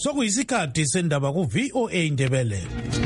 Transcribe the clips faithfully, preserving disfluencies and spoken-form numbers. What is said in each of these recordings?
sokuyisikhathi sendaba ku V O A Ndebele.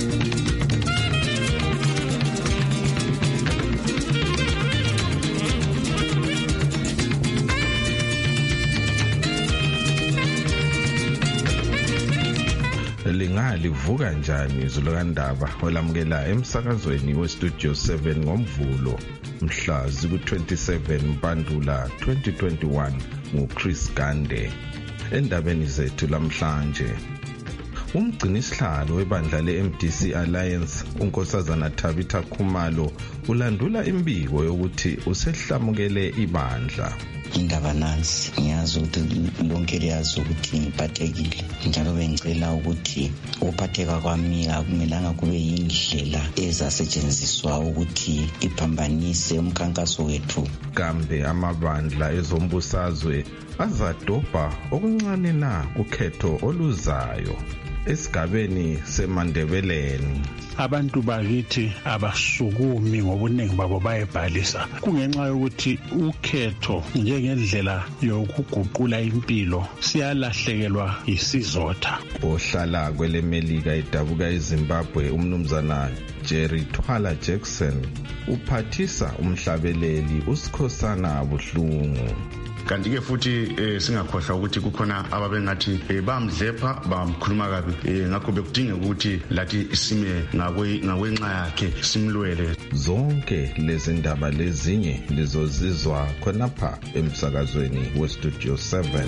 Lingalivuka njani izulu kandaba olamukela emsakazweni we Studio seven ngomvulo mhla ziku twenty-seven Mpandula twenty twenty-one nguChris Gande. Endabeni zethu lamhlanje, umgcinisihlalo webandla le-M D C Alliance unkosazana Tabitha Khumalo ulandula imbiko yokuthi usehlamukele ibandla. Indaba nansi, ngiyazi ukuthi lonke liyazi ukuthi ngiphathekile, njalo bengicela ukuthi ukuphatheka kwami akumelanga kube yindlela ezasetshenziswa ukuthi iphambanise umkhankaso wethu. Kambe amabandla ezombusazwe azadobha okuncane na kukhetho oluzayo esigabeni seMandebeleni. Abantu bakithi abasukumi ngobuningi babo bayebhalisa kungenxa yokuthi ukhetho njengendlela yokuguqula impilo siyalahlekelwa isizotha. Ohlala kwelemelika idabuka eZimbabwe umnumzana Jerry Twala Jackson uphathisa umhlabeleli uSikhosana Buhlungu. Kanti ke futhi eh, singakhohlwa ukuthi kukhona ababengathi eh, bamdlepha bamkhuluma kabi eh, ngakho bekudinga ukuthi lathi isime ngakwenxa yakhe simlwele. Zonke lezi ndaba lezinye lizozizwa khonapha emsakazweni we Studio seven.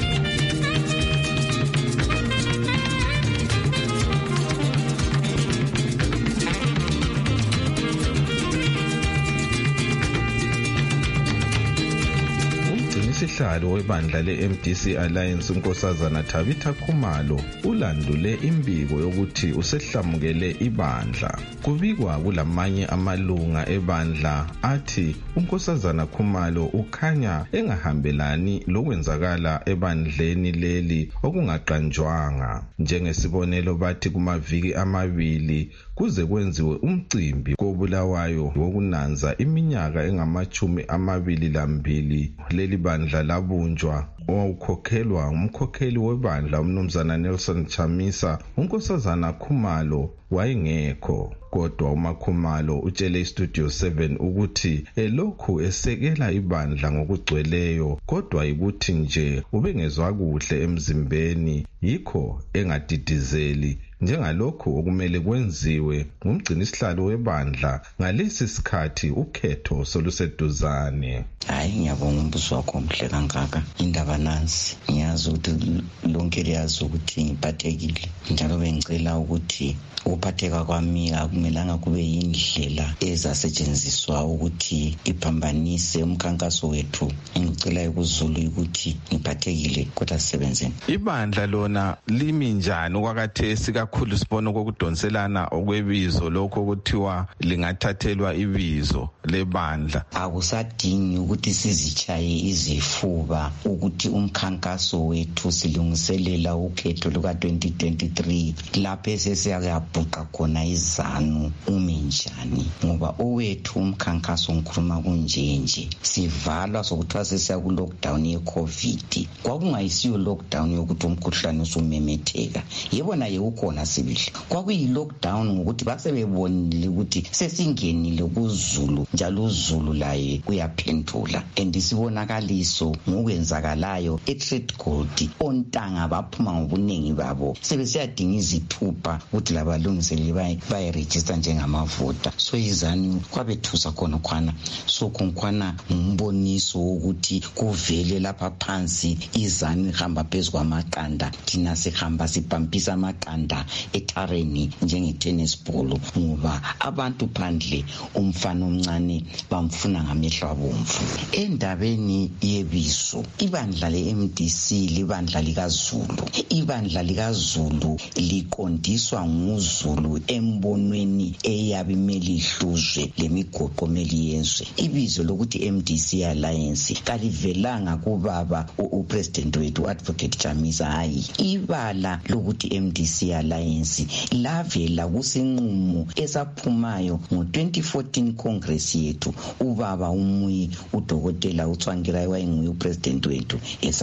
Isihlalo webandla le-M D C Alliance unkosazana Tabitha Khumalo ulandule imbiko yokuthi usehlamukele ibandla. Kubikwa kulamanye amalunga ebandla athi unkosazana Khumalo ukhanya engahambelani lokwenzakala ebandleni leli okungaqanjwanga. Njengesibonelo bathi kumaviki amabili kuze kwenziwe umcimbi kobulawayo wokunanza iminyaka engamachumi amabili lambili leli bandla labunjwa owawukhokhelwa umkhokheli webandla umnumzana Nelson Chamisa. Unkosazana Khumalo wayengekho, kodwa uMakhumalo utshele iStudio seven ukuthi elokhu esekela ibandla ngokugcweleyo, kodwa ikuthi nje ubengezwa kuhle emzimbeni yikho engadidizeli njengalokhu okumele kwenziwe ngumgcinisihlalo webandla ngalesi sikhathi ukhetho soluseduzane. Hayi, ngiyabonga umbuso wakho omhle kangaka. Indaba nansi, ngiyazi ukuthi lonke liyazi ukuthi ngiphathekile, njalo bengicela ukuthi ukuphatheka kwami akumelanga kube yindlela ezasetshenziswa ukuthi iphambanise umkhankaso wethu. Ngicela ukuzulu ukuthi ngiphathekile kodwa sisebenzeni. Ibandla lona limi njani okwakhathesi kakhulu sibona kokudonselana okwebizo lokho kuthiwa lingathathelwa ibizo lebandla? Akusadingi ukuthi sizichaye izifuba ukuthi umkhankaso wethu silungiselela ukhetho luka twenty twenty-three lapho esesiyabhuqa khona izanu ume njani, ngoba owethu umkhankaso ngikhuluma kunjenje sivalwa sokuthiwa sesiya ku lockdown ye COVID. Kwakungayisiyo lockdown yokuthi umkhuhlane usumemetheka, yebo naye ukhona sibili. Kwakuyi lockdown ngokuthi basebebonile ukuthi sesingenile kuzulu, njalo uzulu laye uyaphendula. Andisibonakaliso ngokwenzakalayo eTrade Gold ontanga baphuma ngobuningi babo sebesiyadinga izithupha ukuthi labalungisele bayiregister njengamavota. So izani kwabethusa khona khona, so khona umboniso ukuthi kuvele lapha phansi izani ihamba phezulu kwamaqanda, thina sihamba sipampisa amaqanda ethareni njenge tennis ball, ngoba abantu phandle umfana omncane bamfuna ngamehlo abomvu. Endabeni yebiso, ibandla le-M D C libandla likaZulu. Ibandla likaZulu liqondiswa nguZulu embonweni eyabe imeli ihluzwe lemigoqo meli yenzwe. Ibizo lokuthi M D C Alliance kalivelanga kubaba upresident wethu Advocate Chamisa. Hayi, ibala lokuthi M D C Alliance lavela kusinqumo esaphumayo ngo twenty fourteen Congress yethu. Ubaba umuyi udokotela uTsvangirai wayenguye upresident wethu esaphila.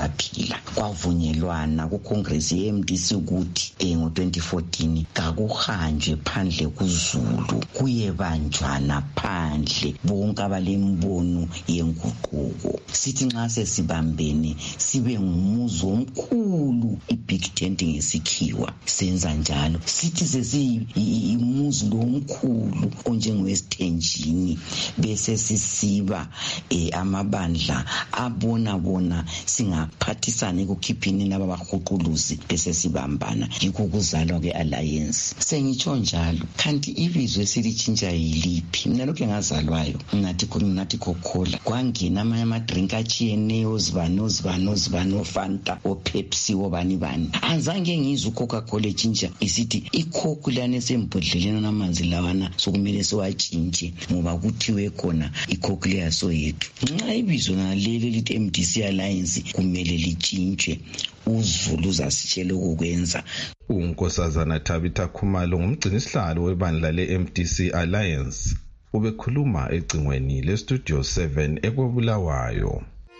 indlela. Kwavunyelwana kuCongress ye-M D C ukuthi eh ngo twenty fourteen kakuhanjwe phandle kuZulu kuyebanjwana phandle bonke abalembono yenguquko. Sithi nxa sesibambene sibe ngumuzi omkhulu i-big tent ngesikhiwa senza njalo. Sithi sesiyimuzi lo omkhulu onjengowesithenjini bese sisiba eh amabandla abona bona singaphathisana ekukhiphini laba bahuquluzi bese sibambana. Yikho kuzalwa ke-alliance. Sengitsho njalo kanti ibizwe esilitshintsha yiliphi? Mina lokho engazalwayo ngathi nathi Coca-Cola kwangena amanye amadrink atshiyeneyo ozibani ozibani ozibani oFanta oPepsi obani bani. Azange ngizwe uCoca-Cola etshintsha isithi iCoke lana esembodleleni namanzi lawana sokumele siwatshintshe ngoba kuthiwe khona iCoke leyaso yethu. Nxa ibizwe ngaleli lithi M D C Alliance kumele litshintshwe. uZulu zasitshela ukwenza. uNkosazana Tabitha Khumalo ngumgcinisihlalo webandla le-M D C Alliance ubekhuluma ecingweni le-Studio seven eKobulawayo.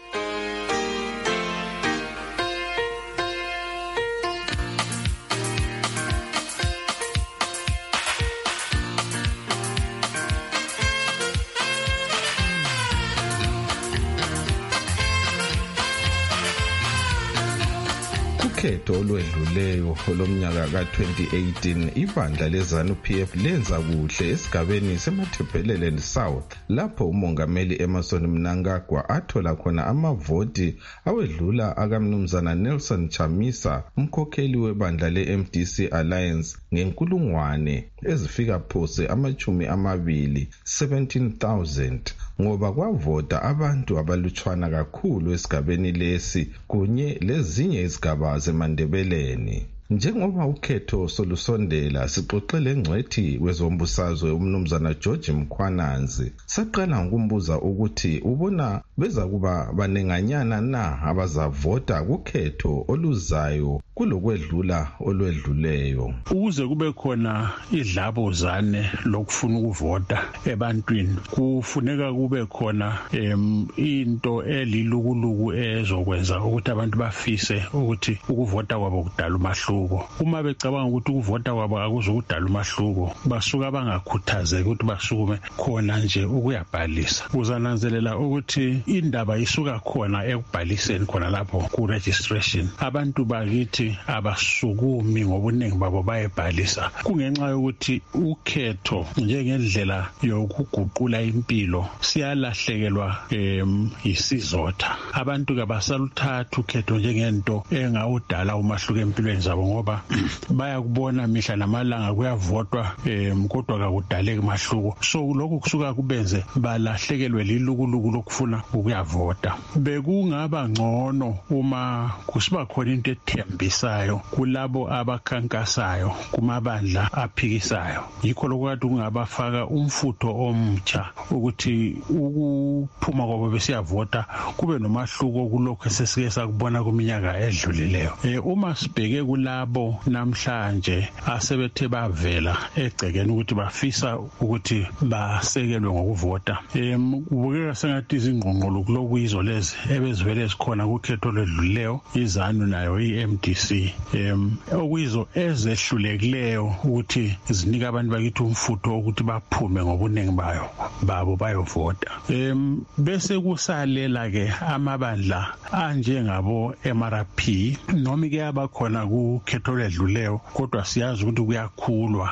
Ukhetho olwedluleyo olomnyaka ka twenty eighteen ibandla leZANU P F lenza kuhle esigabeni seMathebhelele South lapho umongameli Emmerson Mnangagwa athola khona amavoti awedlula akamnumzana Nelson Chamisa umkhokheli webandla le-M D C Alliance ngenkulungwane ezifika phose amachumi amabili seventeen thousand ngoba kwavota abantu abalutshwana kakhulu esigabeni lesi kunye lezinye izigaba zeMandebeleni. Njengoba ukhetho solusondela sixoxele ngcwethi wezombusazwe umnumzana George Mkhwananzi saqala ngokumbuza ukuthi ubona beza kuba banenganyana na abazavota kukhetho oluzayo kulokwedlula olwedluleyo. Ukuze kube khona idlabuzane lokufuna ukuvota ebantwini kufuneka kube khona em into elilukuluku ezokwenza ukuthi abantu bafise ukuthi ukuvota kwabo kudala umahluko. Uma becabanga ukuthi ukuvota kwabo akuzukudala umahluko basuka bangakhuthazeki ukuthi basukume khona nje ukuyabhalisa. Uzananzelela ukuthi indaba isuka khona ekubhaliseni khona lapho ku registration. Abantu bakithi abasukumi ngobuningi babo bayebhalisa kungenxa yokuthi ukhetho njengendlela yokuguqula impilo siyalahlekelwa em isizotha. Abantu kabasaluthatha ukhetho njengento engawudala umahluko empilweni zabo ngoba bayakubona mihla namalanga kuyavotwa em kodwa akudaleki mahluko. So lokho kusuka kubenze balahlekelwe lilukuluku lokufuna ukuyavota. Bekungaba ngcono uma kusiba khona into ethembisayo kulabo abakhankasayo kumabandla aphikisayo. Yikho lokwathi kungabafaka umfutho omtsha ukuthi ukuphuma kwabo besiyavota kube nomahluko kulokho esesike sakubona kuminyaka edlulileyo. Eh uma sibheke kulabo namhlanje asebethe bavela egcekeni ukuthi bafisa ukuthi basekelwe ngokuvota. Em kubukeka sengathi izingqongqolo kulokuyizo lezi ebezivele sikhona kukhetho lwedlulileyo iZANU nayo i-M D C em okuyizo ezehlulekileyo ukuthi zinika abantu bakithi umfutho ukuthi baphume ngobunengi bayo babo bayovota. Em bese kusalela ke amabandla anjengabo M R P noma ke abakhona kukhetho lwedlulileyo kodwa siyazi ukuthi kuyakhulwa.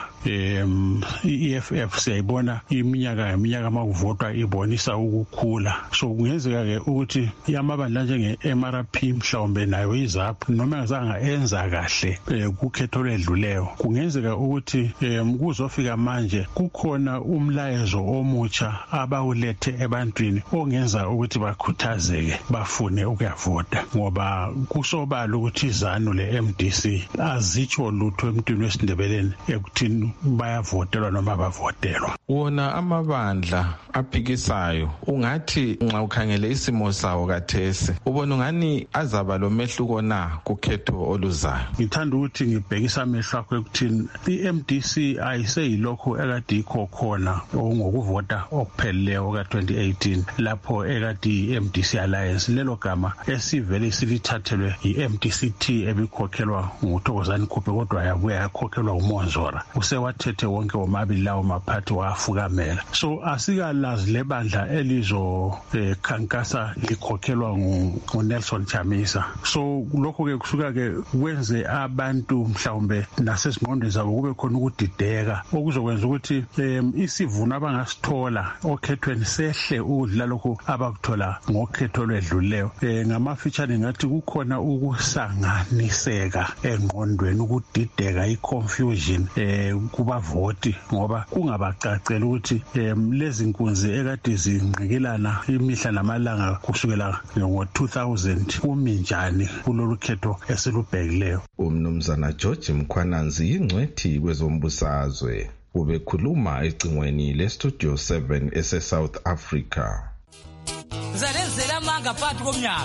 Em I F F siyayibona iminyaka ngeminyaka makuvotwa ibonisa ukukhula. So kungenzeka ke ukuthi yamabandla njenge M R P mhlawumbe nayo iZAPU noma ngazanga enza kahle kukhetho lwedlulileyo kungenzeka ukuthi kuzofika manje kukhona umlayezo omutsha abawulethe ebantwini ongenza ukuthi bakhuthazeke bafune ukuyavota ngoba kusobala ukuthi iZANU le-M D C azitsho lutho emntwini wesindebeleni ekuthini bayavotelwa noma bavotelwa. Wona amabandla aphikisayo ungathi nxa ukhangele isimo sawo kathesi ubona ngani azaba lo mehluko na kukhetho oluzayo. Ngithanda ukuthi ngibhekisa amehlo akho ekuthini i-M D C ayiseyilokho ekade ikho khona ngokuvota okupheleleyo ka twenty eighteen lapho ekade i-M D C Alliance lelo gama esivele silithathelwe i-M D C T ebikhokhelwa nguThokozani Khuphe kodwa yabuya yakhokhelwa uMonzora. Usewathethe wonke womabili lawo maphathi wafukamela. So asikalazi lebandla elizo eh, khankasa likhokhelwa nguNelson Chamisa. So lokho ke kusuka ke kwenze abantu mhlawumbe nasezingqondweni zabo kube khona ukudideka okuzokwenza ukuthi um, isivuno abangasithola okhethweni sehle udla lokho abakuthola ngokhetho lwedluleyo. Eh, ngamafitshane ngathi kukhona ukusanganiseka engqondweni, ukudideka, i-confusion eh, kubavoti ngoba kungabacacela ukuthi um, lezi nkunzi ekade zinqikelana imihla namalanga kusukela ngo two thousand kumi njani kulolu khetho esilubhekileyo. Umnumzana George Mkhwananzi yingcwethi kwezombusazwe ubekhuluma ecingweni le-Studio seven ese-South Africa. Zalenzela manga phakathi komnyaka.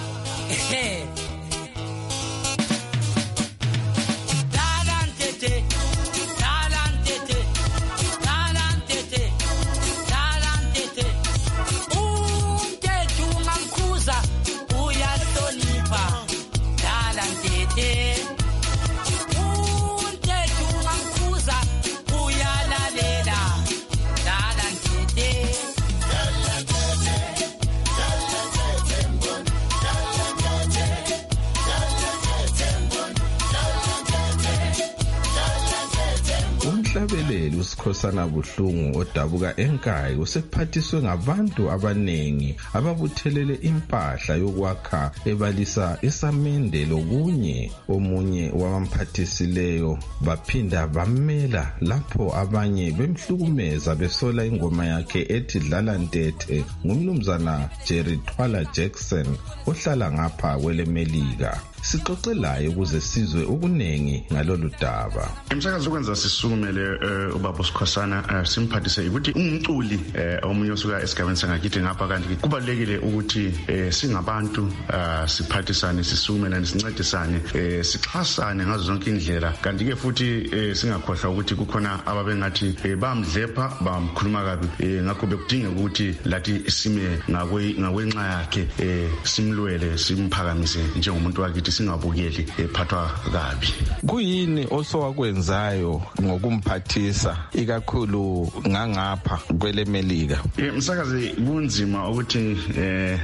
Umhlabeleli uSikhosana Buhlungu odabuka eNkayi usephathiswe ngabantu abanengi ababuthelele impahla yokwakha ebalisa isamende lokunye. Omunye wabamphathisileyo baphinda bamela lapho abanye bemhlukumeza besola ingoma yakhe ethi Dlala Ntethe ngumnumzana Jerry Twala Jackson ohlala ngapha kwelemelika. Sixoxelayo ukuze sizwe ukunengi ngalolu daba. Umsakazo ukwenza sisukumele ubaba uSikhosana simphathise ukuthi umculi omunye osuka esigabeni sangakithi ngapha kanti kubalekile ukuthi singabantu siphathisane, sisukumelane, sincedisane, sixhasane ngazo zonke indlela. Kanti ke futhi singakhohlwa ukuthi kukhona ababengathi bamdlepha bamkhuluma kabi, ngakho bekudinga ukuthi lathi sime ngakwenxa yakhe simlwele simphakamise njengomuntu wakithi singabukeli ephathwa kabi. Kuyini osowakwenzayo ngokumphathisa ikakhulu ngangapha kwelemelika? Eh msakazi kunzima ukuthi eh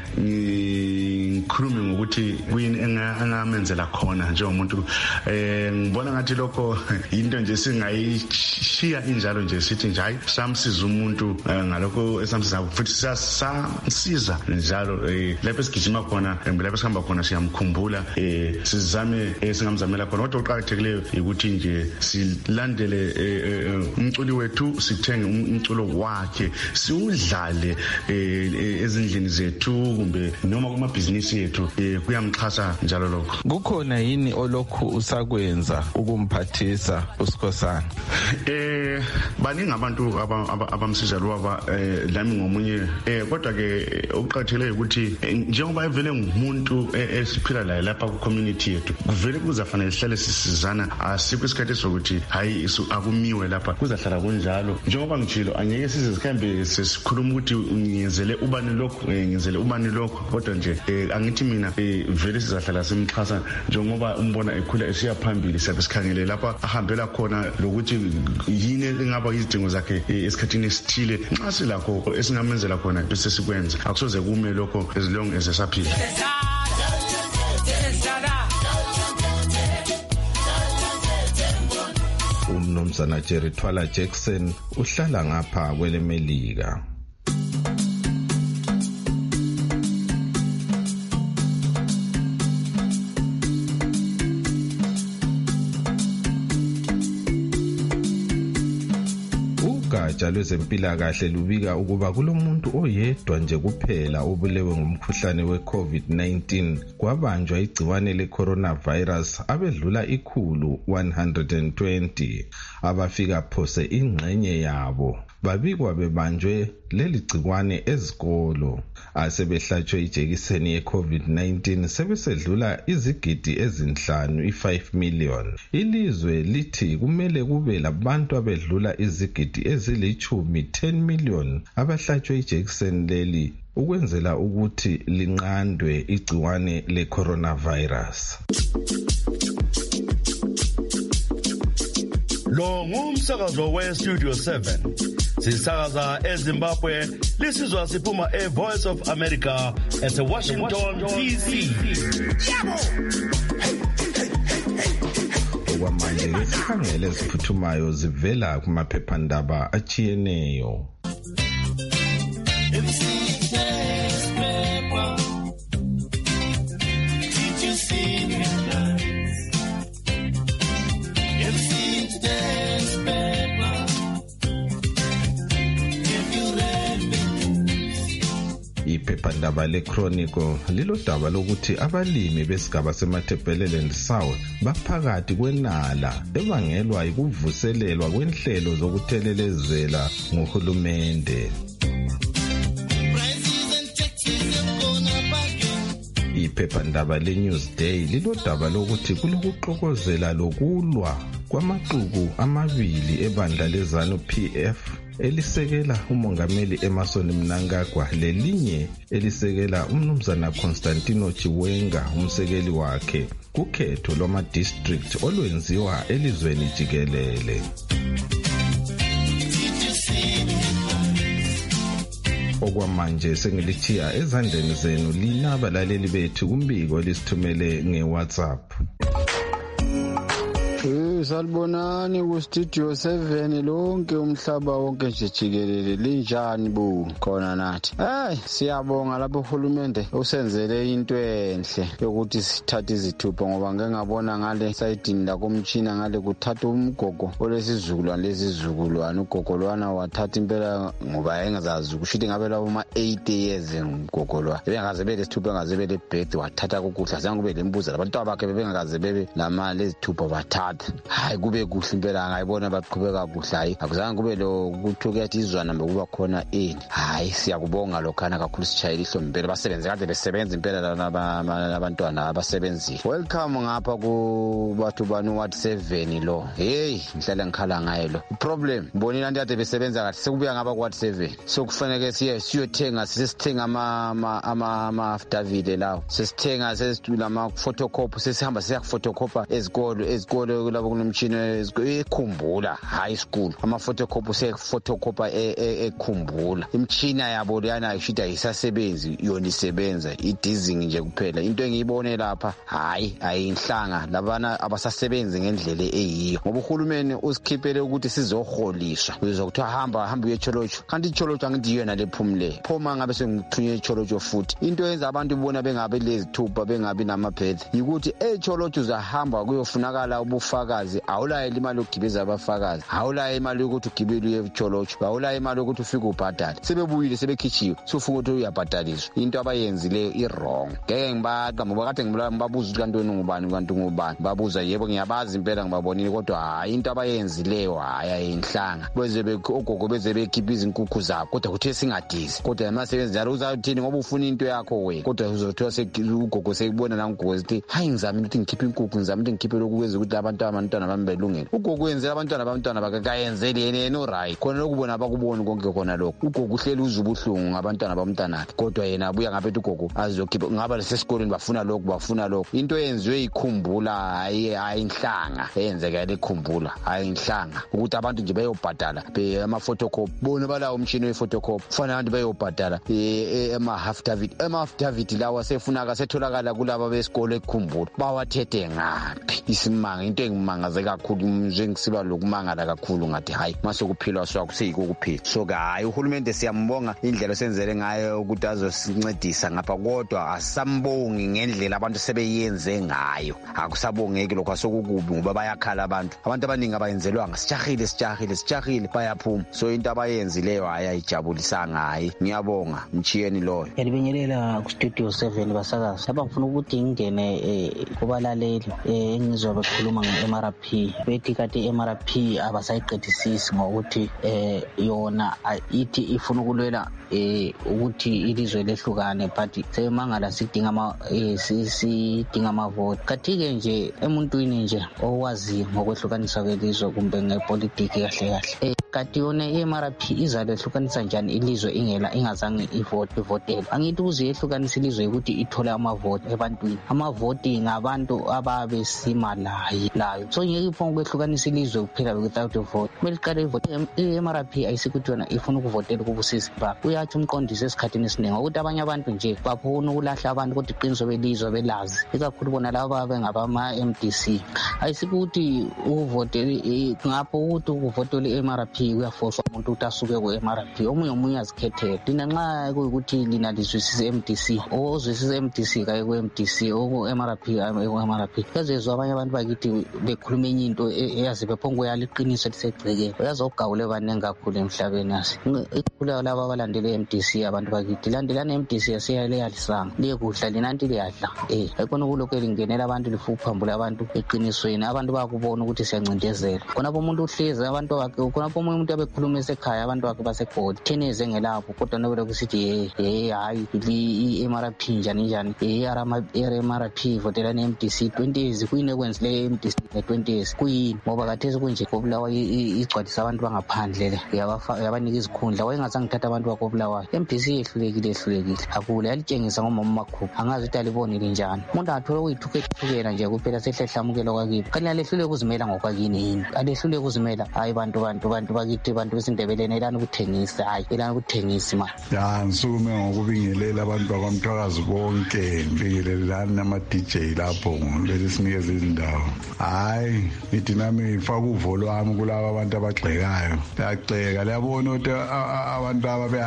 ngikhulume ngokuthi kuyini engamenzela khona njengomuntu. Eh ngibona ngathi lokho into nje singayishiya injalo nje sithi nje hayi samsiza umuntu ngalokho esamsiza futhi siyasiza njalo lapho esigijima khona lapho sihamba khona siyamkhumbula sizame singamzamela khona. Kodwa uqhakathekileyo ukuthi nje silandele umculi wethu, sithenge umculo wakhe, siudlale ezindlini zethu kumbe noma kuma business yethu, kuyamxhasa njalo lokho. Kukhona yini olokhu usakwenza ukumphathisa uSikhosana? Eh baningi abantu abamsiza lo baba lami ngomunye, kodwa ke uqhakathekileyo ukuthi njengoba evele ngumuntu esiphila la lapha ku community yethu, kuvele kuzafanele sihlale sisizana. Asikho isikhathi sokuthi hayi akumiwe lapha, kuzahlala kunjalo. Njengoba ngijilo angeke size sikhambe sesikhuluma ukuthi ngiyenzele ubani lokho ngiyenzele ubani lokho, kodwa nje angithi mina vele sizahlala simxhasa njengoba umbona ekhula esiya phambili. Siyabe sikhangele lapha ahambela khona lokuthi yini engaba izidingo zakhe esikhathini esithile. Nxa silakho esingamenzela khona bese sikwenza, akusoze kume lokho as long as esaphila. Umnumzana Jerry Twala Jackson uhlala ngapha kwelemelika. Ugatsha lwezempilakahle lubika ukuba kulomuntu oyedwa nje kuphela obulewe ngumkhuhlane we-COVID nineteen kwabanjwa igciwane le-coronavirus abedlula ikhulu one hundred twenty abafika phose ingxenye yabo babikwa bebanjwe leli gcikwane ezikolo. Asebehlatshwe ijekiseni ye-COVID nineteen sebesedlula izigidi ezinhlanu i-five million. Ilizwe lithi kumele kube labantu abedlula izigidi ezilichumi ten million abahlatshwe ijekiseni leli ukwenzela ukuthi linqandwe igciwane le-coronavirus. Lo ngumsakazo we Studio seven. Sisakaza eZimbabwe, lisizwa siphuma e Voice of America at Washington D C. Okwamanje isikhangele esiphuthumayo zivela kumaphephandaba achiyeneyo. Iphephandaba leChronicle lilodaba lokuthi abalimi besigaba seMatabeleland South baphakathi kwenala ebangelwa ukuvuselelwa kwenhlelo zokuthelelezela ngohulumende. Iphephandaba leNewsday lilodaba lokuthi kulokuxokozela lokulwa kwamaxuku amabili ebandla leZanu P F elisekela umongameli Emmerson Mnangagwa lelinye elisekela umnumzana Constantino Chiwenga umsekeli wakhe kukhetho lwama district olwenziwa elizweni jikelele. Okwamanje sengilithiya ezandleni zenu lina abalaleli bethu kumbiko lisithumele ngeWhatsApp. Salibonani ku Studio seven lonke umhlaba wonke nje jikelele linjani bu khona nathi. Hayi siyabonga lapho uhulumende usenzele into enhle yokuthi sithathe izithupha ngoba ngeke ngabona ngale sayidini la komtchina ngale kuthatha umgogo olesizukulwane lesizukulwane ugogo lwana wathatha impela ngoba engazazi kushithi ngabe lawo ma eight years ugogo lwa bengaze bele sithupha engaze bele birth wathatha ukudla zange kube lembuza labantu abakhe bengakaze bebe lamali ezithupha bathatha. Hayi kube kuhle impela ngayibona baqhubeka kuhle. Hayi akuzange kube lo kuthukethi izwana noma kuba khona ini. Hayi siyakubonga lokhana kakhulu sichayela ihlobo impela basebenze kade besebenza impela labantwana abasebenzile. Welcome ngapha ku bathu banu what seven lo. Hey ngihlala ngikhala ngaye lo. Problem bonina nti ade besebenza kahle sekubuya ngapha ku what seven. Sokufanele siye siyothenga sisithenga ama ama ama affidavit lawo. Sisithenga sesitula ama photocopy sesihamba siya photocopy ezikolo ezikolo labo kunomtshini ekhumbula high school ama photocopy se photocopy ekhumbula imtshina yabo leyana ishida isasebenzi yona isebenza idizing nje kuphela. Into engiyibone lapha hayi ayinhlanga labana abasasebenzi ngendlela eyiyo ngoba uhulumeni usikhiphele ukuthi sizoholiswa uzokuthiwa hamba hamba uyecholocho kanti icholocho angithi yona lephumule phoma ngabe sengithunye icholocho futhi. Into yenza abantu ibona bengabe lezithupha bengabi namaphethe ukuthi echolocho uzahamba kuyofunakala ubufakazi awulaye imali yokugibeza abafakazi awulaye imali yokuthi ugibele uye echolocho awulaye imali yokuthi ufike ubhadale sebebuyile sebekhichiwe sufuna ukuthi uyabhadaliswa. Into abayenzileyo i-wrong ngeke ngibaqa ngoba kade ngibabuza ukuthi kanti wena ngubani kanti ngubani babuza yebo ngiyabazi impela ngibabonile kodwa hayi into abayenzileyo hayi ayinhlanga beze begogo beze bekhipha izinkukhu zabo kodwa kuthi singadizi kodwa emasebenzi njalo uzathini ngoba ufuna into yakho wena kodwa uzothiwa ugogo sekubona la ugogo sithi hayi ngizama ukuthi ngikhiphe inkukhu ngizama ukuthi ngikhiphe lokhu kwenza ukuthi abantu abantwana bami belungile. Ugogo wenzela abantwana abantwana bakayenzeli yena no right khona lokubona abakubona konke khona lokho. Ugogo uhleli uzubuhlungu ngabantwana bamntana kodwa yena abuya ngabethi ugogo azokhipha ngaba lesesikoleni bafuna lokho bafuna lokho. Into yenziwe ikhumbula hayi ayinhlanga eyenzeka lekhumbula ayinhlanga ukuthi abantu nje bayobhadala be ama photocopy bona balawo umshini we photocopy fana abantu bayobhadala ema affidavit ema affidavit lawa sefunaka setholakala kulabo besikole ekhumbula bawathethe ngaphi isimanga. Into engimangaze kakhulu njengisiba lokumangala kakhulu ngathi hayi mase kuphilwa swakuseyiko kuphila so hayi uhulumende siyambonga indlela osenzele ngayo ukuthi azosincedisa ngapha kodwa asambongi ngendlela abantu sebeyenze ngayo akusabongeki lokho asokukubi ngoba bayakhala abantu abantu abaningi abayenzelwanga sijahile sijahile sijahile bayaphuma so into abayenzileyo hayi ayijabulisanga hayi ngiyabonga mchiyeni loyo. Ngiyabingelela ku Studio seven basakazi lapha ngifuna ukuthi ngingene kubalaleli engizwa bekhuluma nge-M R P bethi kati i-M R P abasayiqedisisi ngokuthi eh yona ithi ifuna ukulwela eh ukuthi ilizwe lehlukane but semangala sidinga ama sidinga amavoti kathi-ke nje emuntwini nje owazi ngokwehlukanisa kwelizwe kumbe ngepolitiki kahle kahle kati yona i-M R P izalehlukanisa njani ilizwe ingela ingazange ivote ivotele angithi ukuze yehlukanisa ilizwe ukuthi ithole amavoti ebantwini amavoti ngabantu ababesima layo layo so ngeke iphonga ukwehlukanisa ilizwe kuphela without a vote kumele iqale ivote i-M R P ayisikuthi yona ifuna ukuvotela kubusisi ba uyathi umqondisi esikhathini esiningi ukuthi abanye abantu nje bafuna ukulahla abantu kodwa iqiniso belizwe belazi ikakhulu bona laba bengabama-M D C ayisikuthi ukuvotela ngapho ukuthi ukuvotela i-M R P uyafosa umuntu ukuthi asuke ku-M R P omunye omunye azikhethele lina nxa kuyikuthi lina lizwisisa i-M D C ozwisisa i-M D C kaye ku-M D C oku-M R P ku-M R P yazezwa abanye abantu bakithi bekhuluma enye into eyazi bephonga uyala iqiniso elisegcekeni uyazogawule baningi kakhulu emhlabeni yasi ikhula laba abalandela i-M D C abantu bakithi landelana i-M D C yasiyale yalisanga liye kuhla linanti liyadla eh ayikona kulokho elingenela abantu lifuphambula abantu eqinisweni abantu bakubona ukuthi siyancindezela khonapho umuntu uhlezi abantu bakhe khonapho umuntu abekhuluma esekhaya abantu bakhe basegodi theneze ngelapho kodwa nobele kusithi hey hey hayi i-M R P njani njani i-M R P votela ne-M D C twenty years kuyini ekwenzile i-M D C ne-twenty years kuyini ngoba kathesi kunje kobulawa igcwadisa abantu bangaphandle yabanika izikhundla wayengazange thatha abantu bakobulawayo i-M D C yehlulekile yehlulekile akule yalitshengisa ngomama makhupha angazi ukuthi alibonile njani umuntu angathole ukuyithukethukela nje kuphela sehlehlamukela kwakibo kanti alehlule ukuzimela ngokwakini yini alehlule ukuzimela hayi bantu bantu bantu bakithi bantu besindebeleni elani ukuthengisa hayi elani ukuthengisa imali ya ngisukume ngokubingelela abantu bakwamthwakazi bonke ngibingelelani nama-D J lapho lesinikeza izindawo hayi nithi nami ngifaka uvolo wami kulaba abantu abagxekayo bayagxeka liyabona ukuthi abantu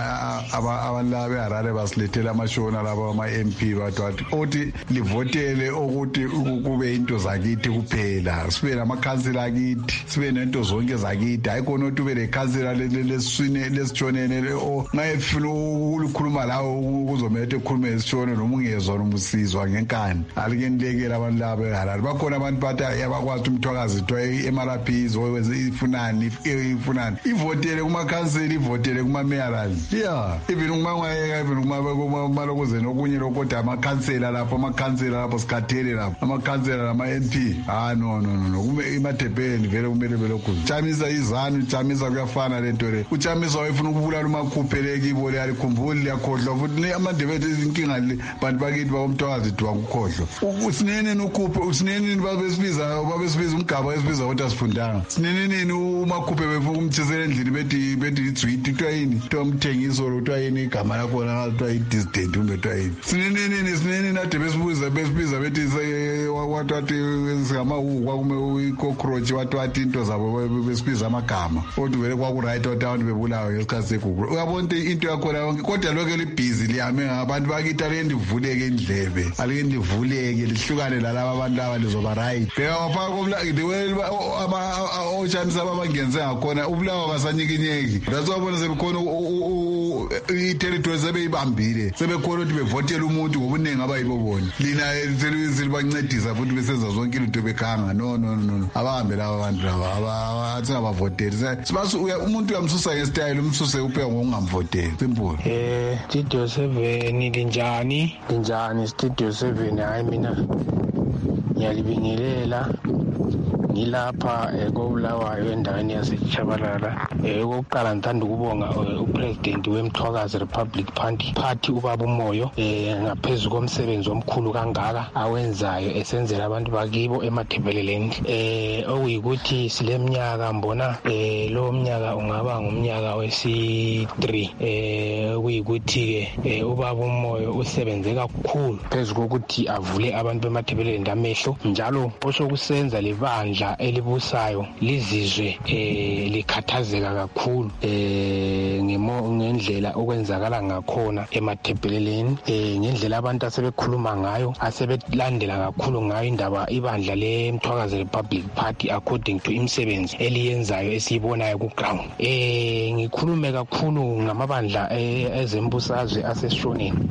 abantu laba beharare basilethela amashona laba ama-M P bathi othi livotele ukuthi kube into zakithi kuphela sibe namakhansela akithi sibe nento zonke zakithi hayi khona ukuthi ube lekhansela lesiswini lesitshonene ngayefuna ukukhuluma lawo kuzomethe ekhulume esitshone noma ungezwa noma usizwa ngenkani alike nilekela abantu laba beharare bakhona abantu bathi abakwazi umthwakazi to i-M R P ifunani ifunani ivotele kumakhansela ivotele kuma-mayorals yeah even kumangwayeka even kumalokuzeni okunye lokodwa amakhansela lapho amakhansela lapho sikhathele lapho amakhansela lama-M P ah no no no kume imadebheni vele kumele belokhu jamisa izanu jamisa kuyafana lento le ujamisa wayefuna ukubulala umakhupheleke ibo liyalikhumbuli liyakhohlwa futhi amandebethe izinkinga le bantu bakithi bakomthwakazi dwa ukukhohlwa usineneni ukhuphe usineneni babesibiza babesibiza umgaba esibiza ukuthi asifundanga sineneni umakhuphe befuna umthisela endlini bethi bethi itswiti kuthiwa yini kuthiwa umthengiso lo kuthiwa yini igama lakho kuthiwa i-dissident kumbe kuthiwa yini sineneni sineneni ade besibuza besibiza bethi watwathi singamahuku kume i-cockroach watwathi into zabo besibiza amagama kodwa vele kwakuright wathi abantu bebulawa ngesikhathi segugu uyabona into yakhona yonke kodwa lokho libhizi liyame ngabantu bakithi alike ndivuleke indlebe alike ndivuleke lihlukane lalaba abantu laba lizoba right bheka wafaka oshamisa ababangenze ngakhona ubulawa basanyikinyeki that's wabona sebekhona i-territory sebeyibambile sebekhona ukuthi bevotele umuntu ngobuningi abayibo bona lina selibancedisa futhi besenza zonke into bekhanga no no no abahambe laba abantu laba singabavoteli umuntu uyamsusa ngesitayile umsuse upheka ngokungamvoteli simple eh studio seven linjani linjani studio seven hayi mina ngiyalibingelela ngilapha ekobulawayo endaweni yaseChabalala okokuqala ngithanda ukubonga upresident wemthwakazi Republic Party Party ubaba umoyo ngaphezulu komsebenzi omkhulu kangaka awenzayo esenzela abantu bakibo emathebeleleni eh okuyikuthi sileminyaka mbona eh lo mnyaka ungaba ngumnyaka wesi three eh okuyikuthi ke ubaba umoyo usebenze kakhulu phezulu kokuthi avule abantu bemathebeleleni amehlo njalo osokusenza lebandla elibusayo lizizwe eh likhathazeka kakhulu eh ngemo ngendlela okwenzakala ngakhona emathebeleleni eh ngendlela abantu asebekhuluma ngayo asebelandela kakhulu ngayo indaba ibandla leMthwakazi Republic Party according to imisebenzi eliyenzayo esiyibonayo ku ground eh ngikhulume kakhulu ngamabandla ezembusazwe aseshoneni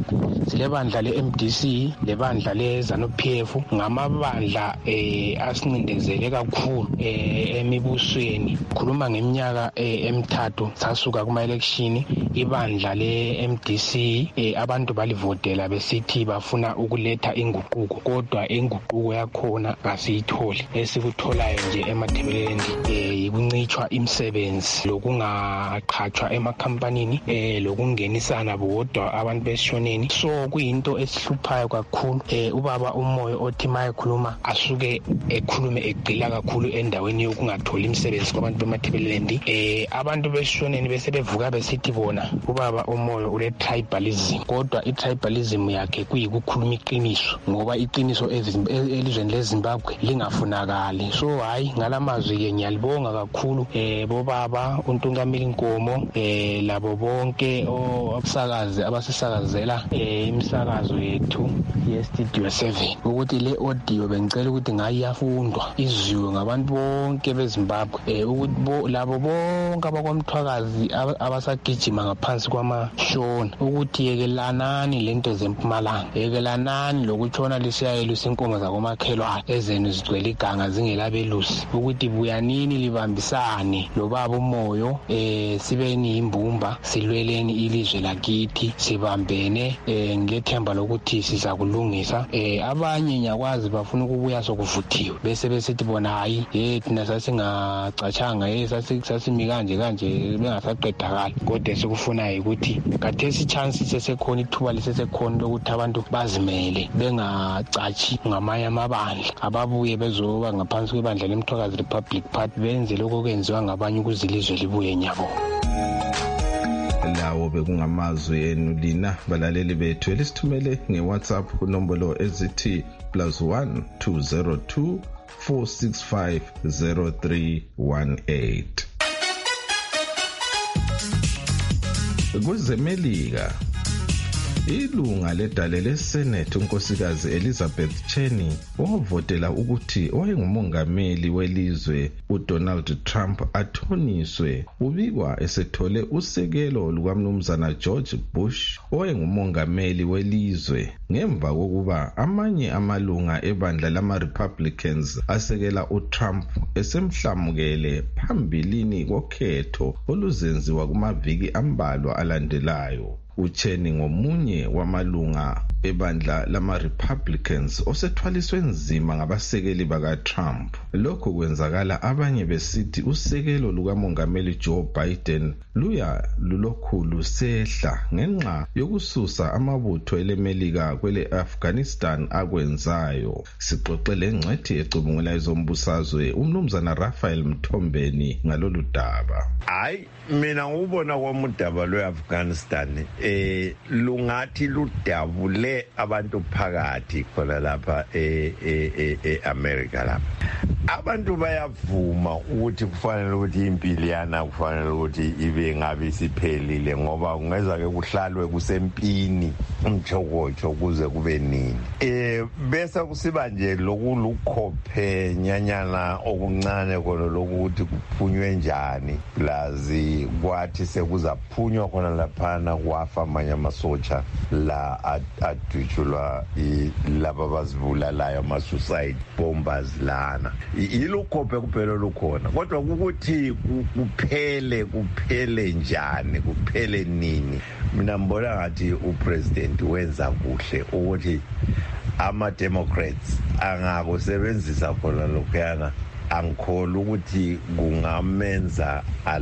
silebandla le-M D C lebandla le-ZANU-P F ngamabandla eh asincindezele kakhulu eh emibusweni. Khuluma ngeminyaka eh, emithathu sasuka kuma-election ibandla le-M D C eh, abantu balivotela besithi bafuna ukuletha inguquko, kodwa inguquko yakhona asiyitholi. Esikutholayo nje emathebeleni eh yikuncitshwa imisebenzi lokungaqhatshwa emakhampanini eh lokungenisana bodwa abantu besishoneni. So kuyinto esihluphayo kakhulu. eh ubaba umoyo othi maye khuluma asuke ekhulume egqila kakhulu endaweni yokungatholi imisebenzi kwabantu bemathebeleni. eh abantu besishoneni bese bevuka besithi bona ubaba umoyo ule tribalism, kodwa i-tribalism yakhe kuyikukhuluma iqiniso, ngoba iqiniso elizweni leZimbabwe lingafunakali. So hayi ngalamazwi ke ngiyalibonga kakhulu eh bobaba uNtungamili Nkomo eh labo bonke obusakazi abasisakazela eh imisakazo yethu ye-Studio seven ukuthi le audio bengicela ukuthi ngayiyafundwa izwiwe ngabantu bonke beZimbabwe eh ukuthi labo bonke abakwamthwakazi abasagijima ngaphansi kwamashona ukuthi yekelanani lento zeMpumalanga, yekelanani lokutshona lisiyayelisa inkomo zakomakhelwane ezenu zigcwele iganga zingelabelusi, ukuthi buyanini libambisane lobaba umoyo eh sibeni imbumba silweleni ilizwe lakithi sibambene eh ngethemba lokuthi siza kulungisa. eh abanye nyakwazi bafuna ukubuya sokuvuthiwe bese besithi bona hayi eh thina sasingacatshanga eh sasimi kanje kanje bengasaqedakala, kodwa sikufuna ukuthi kathesi chance sesekhona ithuba lisesekhona lokuthi abantu bazimele bengacatshi ngamanye amabandla, ababuye bezoba ngaphansi kwebandla leMthwakazi Republic Party benze lokho kwenziwa ngabanye ukuzilizwe libuye nyabo. Lawo bekungamazwi enu lina balaleli bethu elisithumele ngeWhatsApp kunombolo ezithi plus one two zero two four six five zero three one eight. KwezeMelika, ilunga ledale leSenate unkosikazi Elizabeth Cheney wavotela ukuthi owayengumongameli welizwe uDonald Trump athoniswe, ubikwa esethole usekelo lukaMnumzana George Bush owayengumongameli welizwe ngemva kokuba amanye amalunga ebandla lama-Republicans asekela uTrump esemhlamukele phambilini kokhetho oluzenziwa kumaviki ambalwa alandelayo. uCheney ngomunye wamalunga ebandla lama-Republicans osethwaliswe nzima ngabasekeli baka-Trump. Lokho kwenzakala abanye besithi usekelo lukamongameli Joe Biden luya lulokhulu sehla ngenxa yokususa amabutho eleMelika kwele Afghanistan akwenzayo. Sixoxele ngcwethi ecubungula ezombusazwe uMnumzana Raphael Mthombeni ngalolu daba. Hayi mina ngubona kwamudaba lweAfghanistan eh lungathi ludabule abantu phakathi khona lapha e e e America lapha. Abantu bayavuma ukuthi kufanele ukuthi impilo yana kufanele ukuthi ibe ngabe siphelile ngoba kungeza ke kuhlalwe kusempini umchokocho kuze kube nini. Eh bese kusiba nje lokulukhophe nyanyana okuncane khona lokuthi kuphunywe njani plazi kwathi sekuzaphunywa khona laphana kwafa amanye amasotsha la adutshulwa laba bazibulalayo ama-suicide bombers lana. Ilukhophe kuphela lukhona kodwa ukuthi kuphele kuphele njani kuphele nini. Mina mbona ngathi upresident wenza kuhle ukuthi ama-Democrats angakusebenzisa khona lokhuyana. Angikholwa ukuthi kungamenza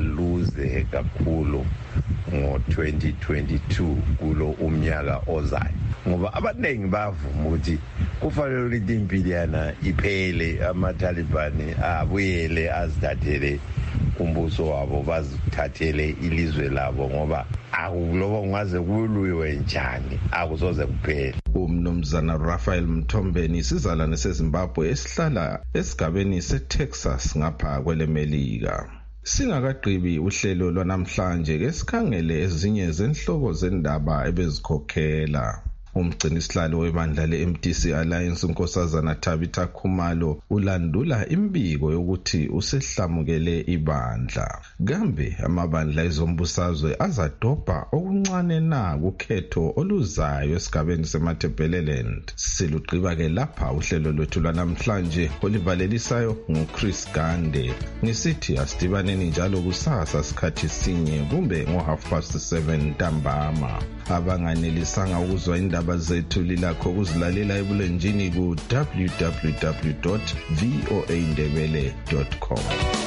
aluze kakhulu ngo twenty twenty-two kulo umnyaka ozayo ngoba abaningi bavuma ukuthi kufanele ukuthi impilo yana iphele, amaTaliban abuyele azithathele umbuso wabo bazithathele ilizwe labo ngoba akulobo kungaze kulwiwe njani akusoze kuphele. uMnumzana Raphael Mthombeni sizalwane seZimbabwe esihlala esigabeni seTexas ngapha kweleMelika. Singakagqibi uhlelo lwanamhlanje ke sikhangele ezinye zenhloko zendaba ebezikhokhela. Umgcinisihlalo webandla le-M D C Alliance uNkosazana Tabitha Khumalo ulandula imbiko yokuthi usehlamukele ibandla. Kambe amabandla ezombusazwe azadobha okuncane na kukhetho oluzayo esigabeni seMatabeleland. Silugqiba ke lapha uhlelo lwethu lwanamhlanje olivalelisayo nguChris Gande. Ngisithi asidibaneni njalo kusasa sikhathi sinye kumbe ngo half past seven ntambama. Abanganelisanga ukuzwa indaba zethu lilakho ukuzilalela ebulenjini ku w w w dot voa ndebele dot com.